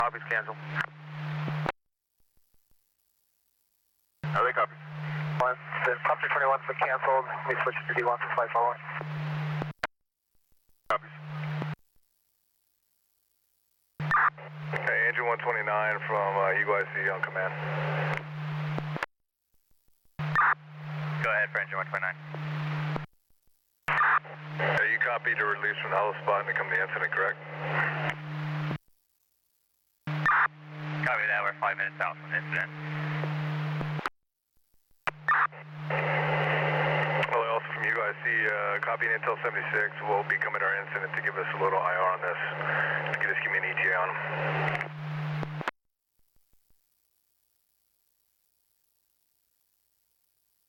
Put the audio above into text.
Copies canceled. They copy. The Copter 21's been canceled. We switch to D1 for flight following. Copies. Okay, engine 129 from Eagle IC on command. Go ahead for engine 129. You copied to release from the hollow spot and become the incident, correct? Copy that, we're 5 minutes out from the incident. Well, also from you guys, copying Intel 76 will be coming to our incident to give us a little IR on this, to just give me an ETA on them.